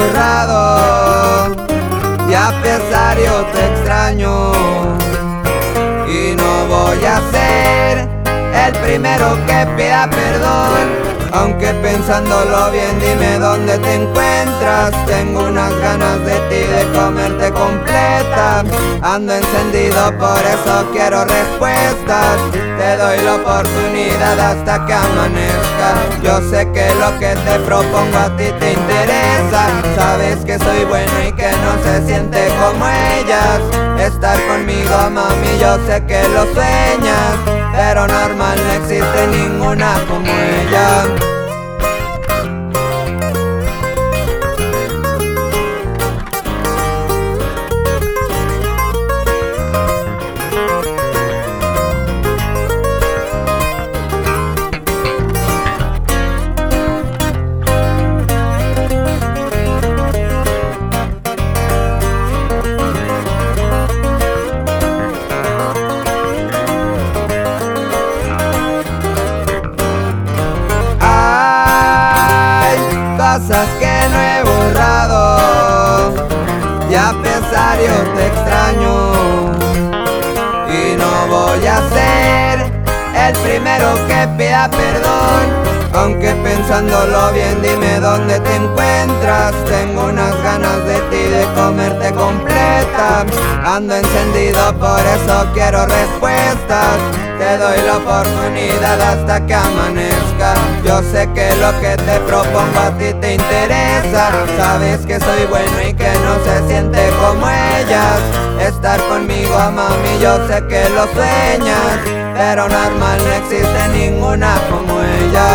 borrado, y a pesar yo te extraño. Y no voy a ser el primero que pida perdón, aunque pensándolo bien dime dónde te encuentras. Tengo unas ganas de ti, de comerte completa. Ando encendido, por eso quiero respuestas. Te doy la oportunidad hasta que amanezca. Yo sé que lo que te propongo a ti te interesa. Sabes que soy bueno y que no se siente como ellas. Estar conmigo, mami, yo sé que lo sueñas, pero normal, no existe ninguna como ella. Cosas que no he borrado, y a pesar yo te extraño. Y no voy a ser el primero que pida perdón, aunque pensándolo bien dime dónde te encuentras. Tengo unas ganas de ti, de comerte completa. Ando encendido, por eso quiero respuestas. Te doy la oportunidad hasta que amanezca. Yo sé que lo que te propongo a ti te interesa. Sabes que soy bueno y que no se siente como ellas. Estar conmigo, mami, yo sé que lo sueñas, pero normal, no existe ninguna como ella.